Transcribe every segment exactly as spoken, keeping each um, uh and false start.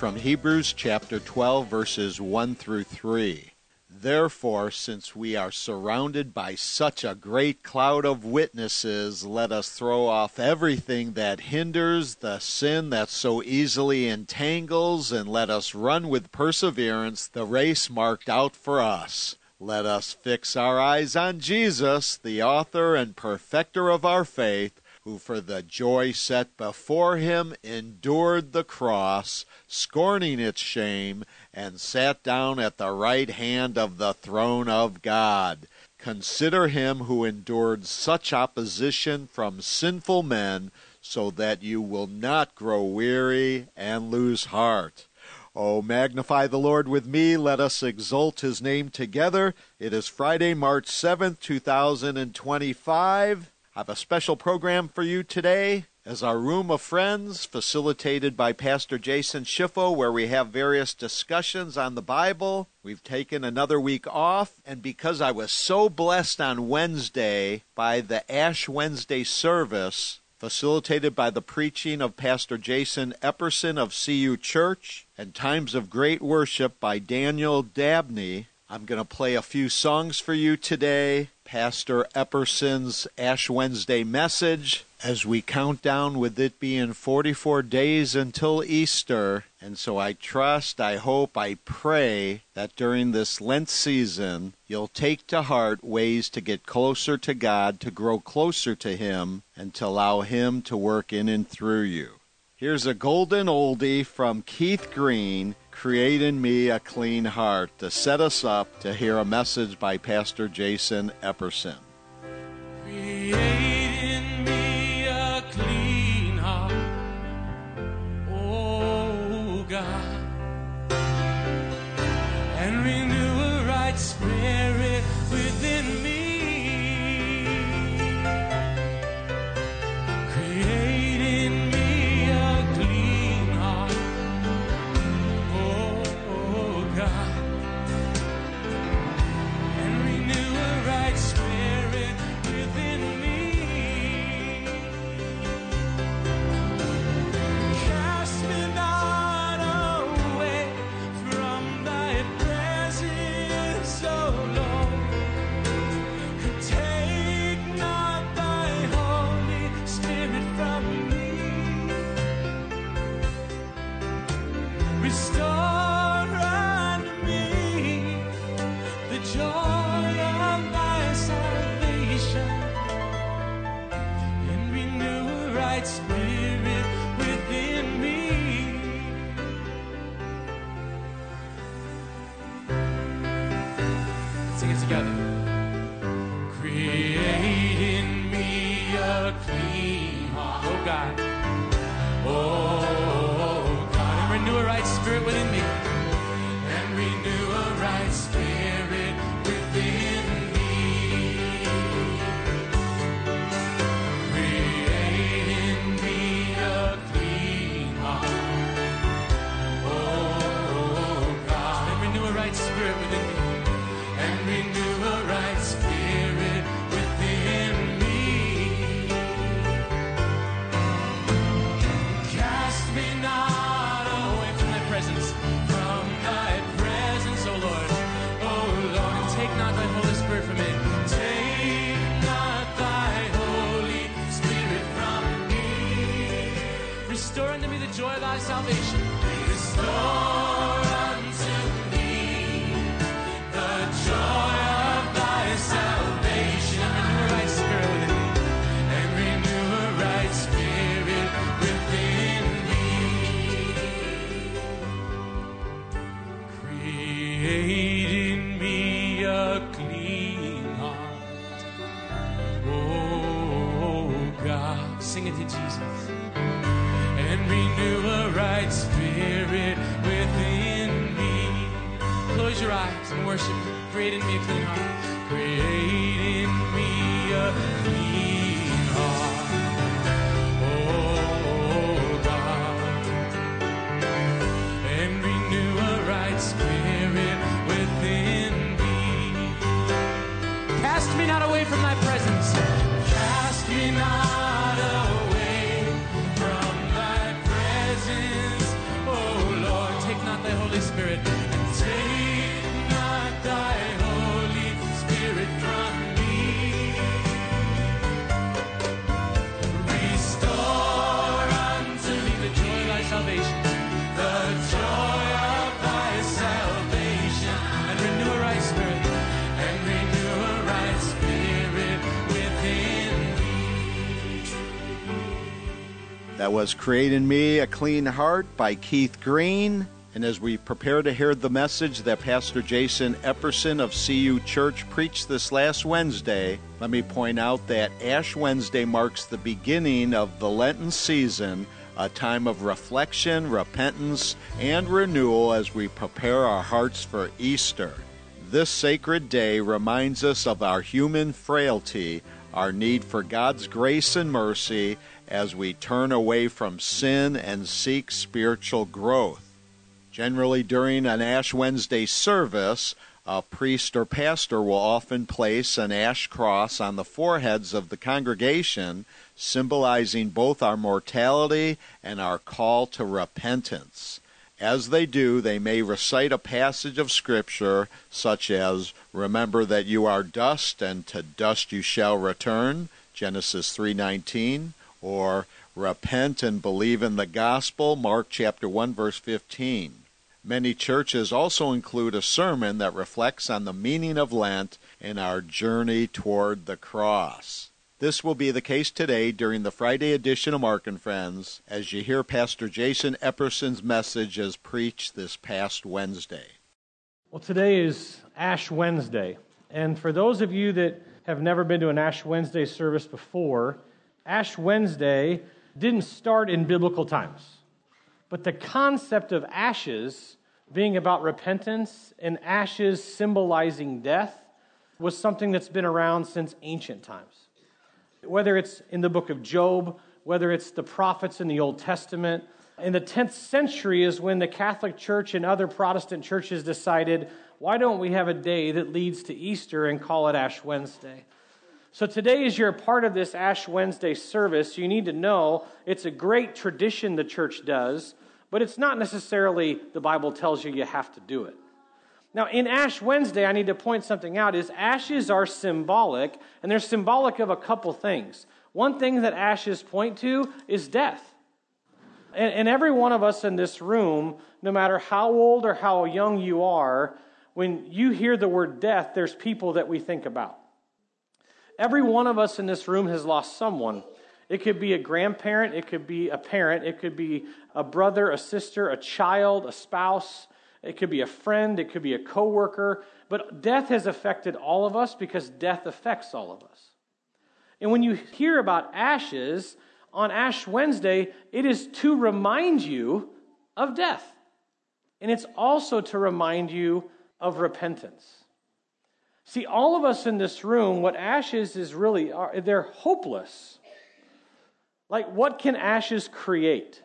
from Hebrews chapter twelve, verses one through three. Therefore, since we are surrounded by such a great cloud of witnesses, let us throw off everything that hinders, the sin that so easily entangles, and let us run with perseverance the race marked out for us. Let us fix our eyes on Jesus, the author and perfecter of our faith, who for the joy set before him endured the cross, scorning its shame, and sat down at the right hand of the throne of God. Consider him who endured such opposition from sinful men, so that you will not grow weary and lose heart. Oh, magnify the Lord with me. Let us exalt his name together. It is Friday, March seventh, two thousand twenty-five. I have a special program for you today as our Room of Friends, facilitated by Pastor Jason Schiffo, where we have various discussions on the Bible. We've taken another week off, and because I was so blessed on Wednesday by the Ash Wednesday service, facilitated by the preaching of Pastor Jason Epperson of C U Church, and Times of Great Worship by Daniel Dabney, I'm going to play a few songs for you today. Pastor Epperson's Ash Wednesday message as we count down, with it being forty-four days until Easter. And so I trust, I hope, I pray that during this Lent season, you'll take to heart ways to get closer to God, to grow closer to him, and to allow him to work in and through you. Here's a golden oldie from Keith Green, Create in Me a Clean Heart, to set us up to hear a message by Pastor Jason Epperson. Create in me a clean heart, oh God, and renew a right spirit within me. Create in me Lord, That was Create in Me a Clean Heart by Keith Green. And as we prepare to hear the message that Pastor Jason Epperson of C U Church preached this last Wednesday, let me point out that Ash Wednesday marks the beginning of the Lenten season, a time of reflection, repentance, and renewal as we prepare our hearts for Easter. This sacred day reminds us of our human frailty, our need for God's grace and mercy as we turn away from sin and seek spiritual growth. Generally, during an Ash Wednesday service, a priest or pastor will often place an ash cross on the foreheads of the congregation, symbolizing both our mortality and our call to repentance. As they do, they may recite a passage of Scripture such as, "Remember that you are dust, and to dust you shall return," Genesis three nineteen, or "Repent and believe in the gospel," Mark chapter one, verse fifteen. Many churches also include a sermon that reflects on the meaning of Lent and our journey toward the cross. This will be the case today during the Friday edition of Mark and Friends as you hear Pastor Jason Epperson's message as preached this past Wednesday. Well, today is Ash Wednesday, and for those of you that have never been to an Ash Wednesday service before, Ash Wednesday didn't start in biblical times. But the concept of ashes being about repentance and ashes symbolizing death was something that's been around since ancient times. Whether it's in the book of Job, whether it's the prophets in the Old Testament, in the tenth century is when the Catholic Church and other Protestant churches decided, why don't we have a day that leads to Easter and call it Ash Wednesday? So today, as you're a part of this Ash Wednesday service, you need to know it's a great tradition the church does, but it's not necessarily the Bible tells you you have to do it. Now, in Ash Wednesday, I need to point something out, is ashes are symbolic, and they're symbolic of a couple things. One thing that ashes point to is death. And, and every one of us in this room, no matter how old or how young you are, when you hear the word death, there's people that we think about. Every one of us in this room has lost someone. It could be a grandparent, it could be a parent, it could be a brother, a sister, a child, a spouse, it could be a friend, it could be a coworker. But death has affected all of us because death affects all of us. And when you hear about ashes on Ash Wednesday, it is to remind you of death. And it's also to remind you of repentance. See, all of us in this room, what ashes is really, are, they're hopeless. Like, what can ashes create?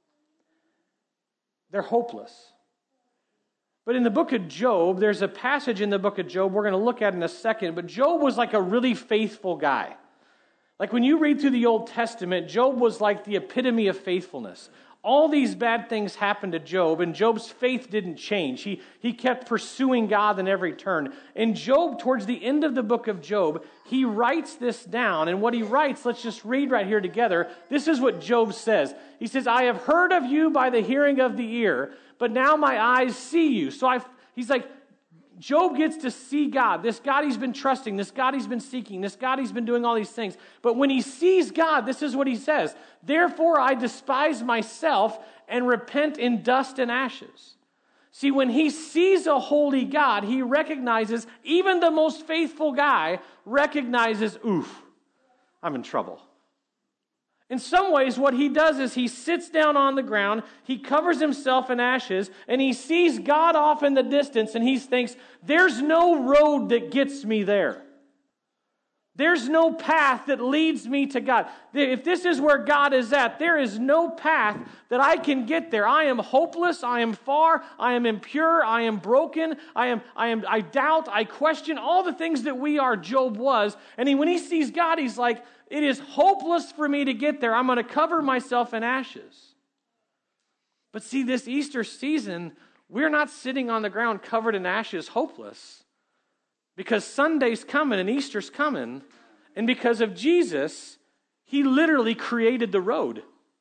They're hopeless. But in the book of Job, there's a passage in the book of Job we're going to look at in a second, but Job was like a really faithful guy. Like when you read through the Old Testament, Job was like the epitome of faithfulness. All these bad things happened to Job, and Job's faith didn't change. He, he kept pursuing God in every turn. And Job, towards the end of the book of Job, he writes this down. And what he writes, let's just read right here together. This is what Job says. He says, "I have heard of you by the hearing of the ear, but now my eyes see you." So I've, he's like, Job gets to see God, this God he's been trusting, this God he's been seeking, this God he's been doing all these things. But when he sees God, this is what he says: "Therefore I despise myself and repent in dust and ashes." See, when he sees a holy God, he recognizes, even the most faithful guy recognizes, oof, I'm in trouble. In some ways, what he does is he sits down on the ground, he covers himself in ashes, and he sees God off in the distance, and he thinks, there's no road that gets me there. There's no path that leads me to God. If this is where God is at, there is no path that I can get there. I am hopeless, I am far, I am impure, I am broken, I am, I am, I doubt, I question, all the things that we are, Job was. And he, when he sees God, he's like, it is hopeless for me to get there. I'm going to cover myself in ashes. But see, this Easter season, we're not sitting on the ground covered in ashes, hopeless. Because Sunday's coming and Easter's coming. And because of Jesus, he literally created the road.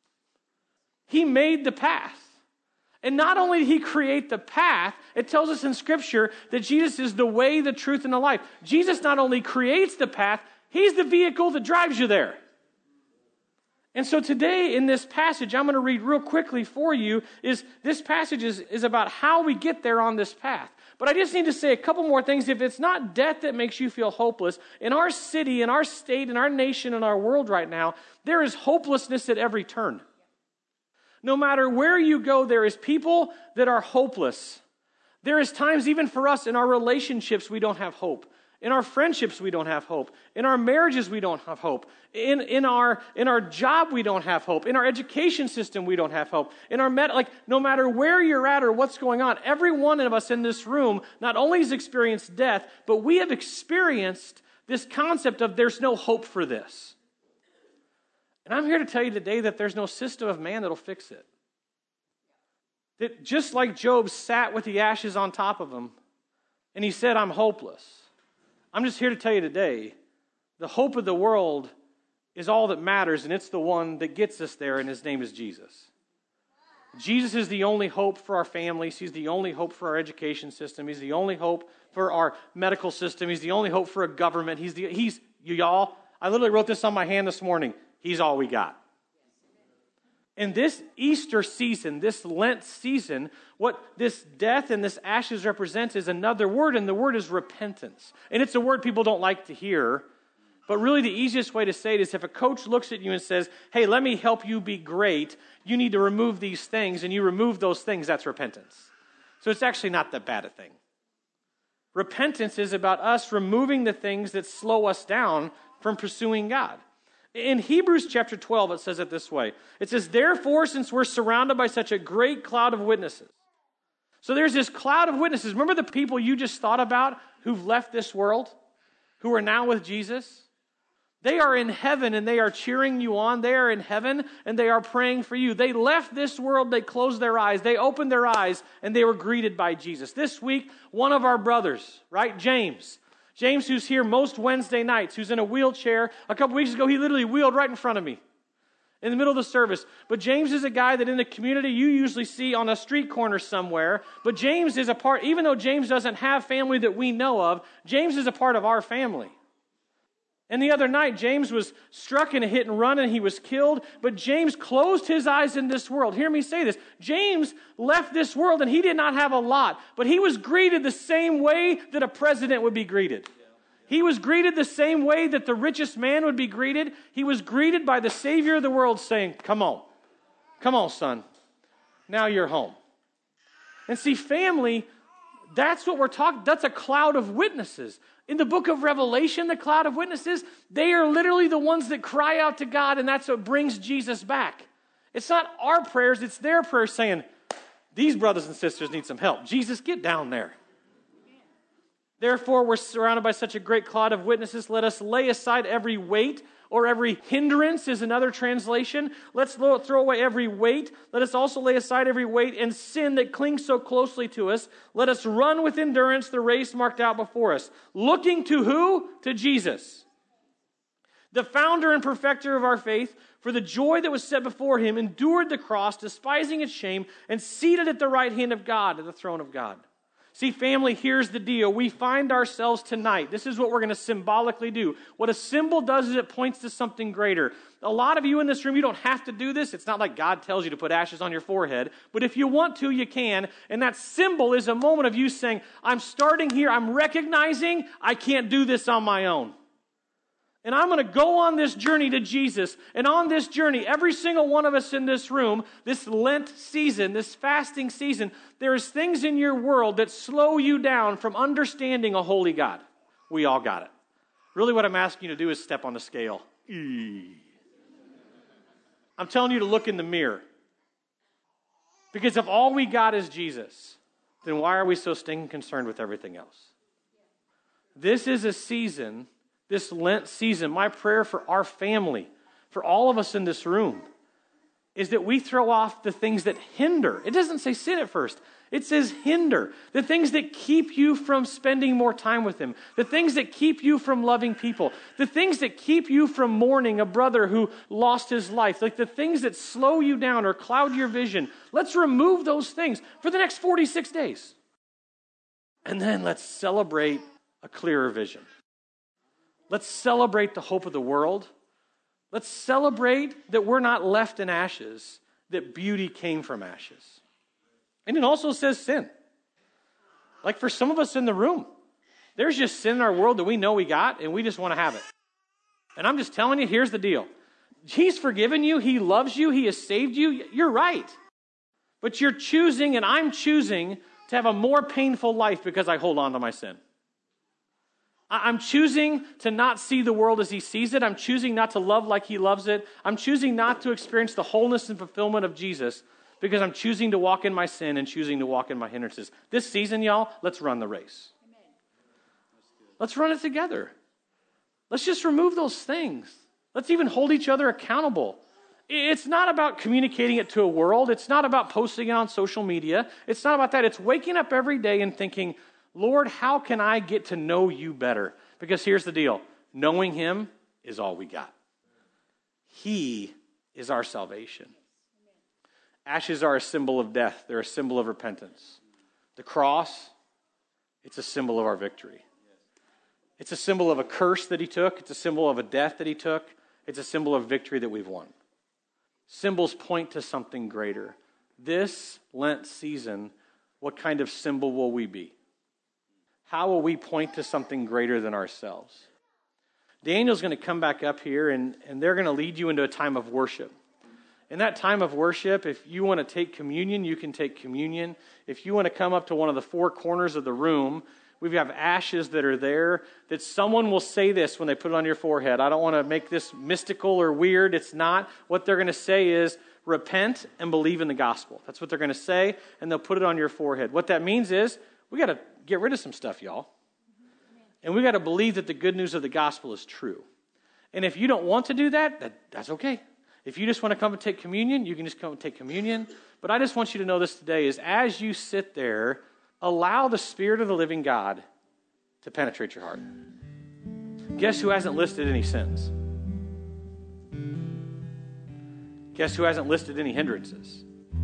He made the path. And not only did he create the path, it tells us in Scripture that Jesus is the way, the truth, and the life. Jesus not only creates the path, he's the vehicle that drives you there. And so today in this passage, I'm going to read real quickly for you, is this passage is, is about how we get there on this path. But I just need to say a couple more things. If it's not death that makes you feel hopeless, in our city, in our state, in our nation, in our world right now, there is hopelessness at every turn. No matter where you go, there is people that are hopeless. There is times even for us in our relationships we don't have hope. In our friendships, we don't have hope. In our marriages, we don't have hope. In, in, our, in our job, we don't have hope. In our education system, we don't have hope. In our med- like, no matter where you're at or what's going on, every one of us in this room not only has experienced death, but we have experienced this concept of there's no hope for this. And I'm here to tell you today that there's no system of man that'll fix it. That just like Job sat with the ashes on top of him, and he said, I'm hopeless. I'm just here to tell you today, the hope of the world is all that matters, and it's the one that gets us there, and his name is Jesus. Jesus is the only hope for our families. He's the only hope for our education system. He's the only hope for our medical system. He's the only hope for a government. He's the, he's, y'all, I literally wrote this on my hand this morning. He's all we got. In this Easter season, this Lent season, what this death and this ashes represents is another word, and the word is repentance. And it's a word people don't like to hear, but really the easiest way to say it is if a coach looks at you and says, hey, let me help you be great, you need to remove these things, and you remove those things, that's repentance. So it's actually not that bad a thing. Repentance is about us removing the things that slow us down from pursuing God. In Hebrews chapter twelve, it says it this way. It says, therefore, since we're surrounded by such a great cloud of witnesses. So there's this cloud of witnesses. Remember the people you just thought about who've left this world, who are now with Jesus? They are in heaven and they are cheering you on. They are in heaven and they are praying for you. They left this world, they closed their eyes, they opened their eyes, and they were greeted by Jesus. This week, one of our brothers, right, James, James, who's here most Wednesday nights, who's in a wheelchair. A couple weeks ago, he literally wheeled right in front of me in the middle of the service. But James is a guy that in the community you usually see on a street corner somewhere. But James is a part, even though James doesn't have family that we know of, James is a part of our family. And the other night, James was struck in a hit and run and he was killed. But James closed his eyes in this world. Hear me say this. James left this world and he did not have a lot. But he was greeted the same way that a president would be greeted. He was greeted the same way that the richest man would be greeted. He was greeted by the Savior of the world saying, come on. Come on, son. Now you're home. And see, family, that's what we're talking, that's a cloud of witnesses. In the book of Revelation, the cloud of witnesses, they are literally the ones that cry out to God, and that's what brings Jesus back. It's not our prayers, it's their prayers saying, these brothers and sisters need some help. Jesus, get down there. Therefore, we're surrounded by such a great cloud of witnesses. Let us lay aside every weight, or every hindrance is another translation. Let's throw away every weight. Let us also lay aside every weight and sin that clings so closely to us. Let us run with endurance the race marked out before us. Looking to who? To Jesus, the founder and perfecter of our faith. For the joy that was set before him, endured the cross, despising its shame, and seated at the right hand of God, at the throne of God. See, family, here's the deal. We find ourselves tonight. This is what we're going to symbolically do. What a symbol does is it points to something greater. A lot of you in this room, you don't have to do this. It's not like God tells you to put ashes on your forehead. But if you want to, you can. And that symbol is a moment of you saying, I'm starting here. I'm recognizing I can't do this on my own. And I'm going to go on this journey to Jesus. And on this journey, every single one of us in this room, this Lent season, this fasting season, there's things in your world that slow you down from understanding a holy God. We all got it. Really what I'm asking you to do is step on the scale. I'm telling you to look in the mirror. Because if all we got is Jesus, then why are we so stinking concerned with everything else? This is a season... This Lent season, my prayer for our family, for all of us in this room, is that we throw off the things that hinder. It doesn't say sin at first. It says hinder. The things that keep you from spending more time with Him. The things that keep you from loving people. The things that keep you from mourning a brother who lost his life. Like the things that slow you down or cloud your vision. Let's remove those things for the next forty-six days. And then let's celebrate a clearer vision. Let's celebrate the hope of the world. Let's celebrate that we're not left in ashes, that beauty came from ashes. And it also says sin. Like for some of us in the room, there's just sin in our world that we know we got, and we just want to have it. And I'm just telling you, here's the deal. He's forgiven you. He loves you. He has saved you. You're right. But you're choosing, and I'm choosing, to have a more painful life because I hold on to my sin. I'm choosing to not see the world as he sees it. I'm choosing not to love like he loves it. I'm choosing not to experience the wholeness and fulfillment of Jesus because I'm choosing to walk in my sin and choosing to walk in my hindrances. This season, y'all, let's run the race. Amen. Let's run it together. Let's just remove those things. Let's even hold each other accountable. It's not about communicating it to a world. It's not about posting it on social media. It's not about that. It's waking up every day and thinking, Lord, how can I get to know you better? Because here's the deal. Knowing him is all we got. He is our salvation. Ashes are a symbol of death. They're a symbol of repentance. The cross, it's a symbol of our victory. It's a symbol of a curse that he took. It's a symbol of a death that he took. It's a symbol of victory that we've won. Symbols point to something greater. This Lent season, what kind of symbol will we be? How will we point to something greater than ourselves? Daniel's going to come back up here, and, and they're going to lead you into a time of worship. In that time of worship, if you want to take communion, you can take communion. If you want to come up to one of the four corners of the room, we have ashes that are there, that someone will say this when they put it on your forehead. I don't want to make this mystical or weird. It's not. What they're going to say is, repent and believe in the gospel. That's what they're going to say, and they'll put it on your forehead. What that means is, we got to get rid of some stuff, y'all. And we got to believe that the good news of the gospel is true. And if you don't want to do that, that, that's okay. If you just want to come and take communion, you can just come and take communion. But I just want you to know this today is as you sit there, allow the Spirit of the living God to penetrate your heart. Guess who hasn't listed any sins? Guess who hasn't listed any hindrances?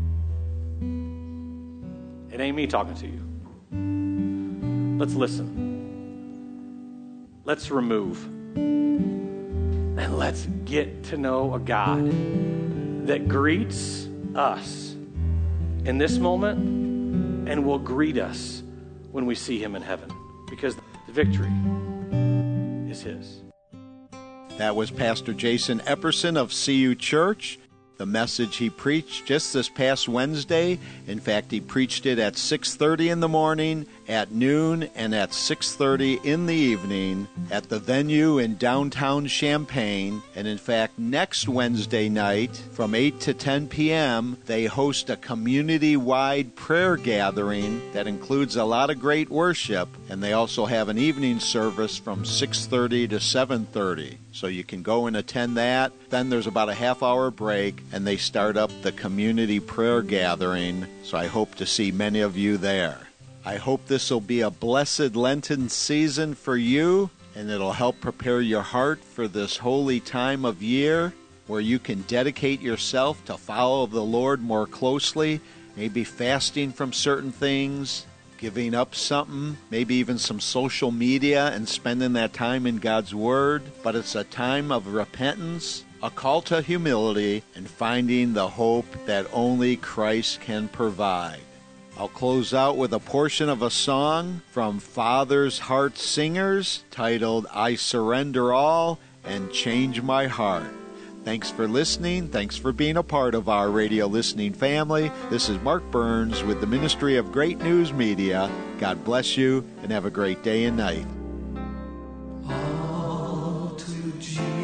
It ain't me talking to you. Let's listen. Let's remove. And let's get to know a God that greets us in this moment and will greet us when we see him in heaven, because the victory is his. That was Pastor Jason Epperson of C U Church. The message he preached just this past Wednesday. In fact, he preached it at six thirty in the morning, at noon, and at six thirty in the evening at the venue in downtown Champaign. And in fact, next Wednesday night from eight to ten p.m., they host a community-wide prayer gathering that includes a lot of great worship. And they also have an evening service from six thirty to seven thirty. So you can go and attend that. Then there's about a half-hour break, and they start up the community prayer gathering. So I hope to see many of you there. I hope this will be a blessed Lenten season for you, and it'll help prepare your heart for this holy time of year where you can dedicate yourself to follow the Lord more closely, maybe fasting from certain things, giving up something, maybe even some social media, and spending that time in God's Word. But it's a time of repentance, a call to humility, and finding the hope that only Christ can provide. I'll close out with a portion of a song from Father's Heart Singers titled, I Surrender All and Change My Heart. Thanks for listening. Thanks for being a part of our radio listening family. This is Mark Burns with the Ministry of Great News Media. God bless you and have a great day and night. All to Jesus.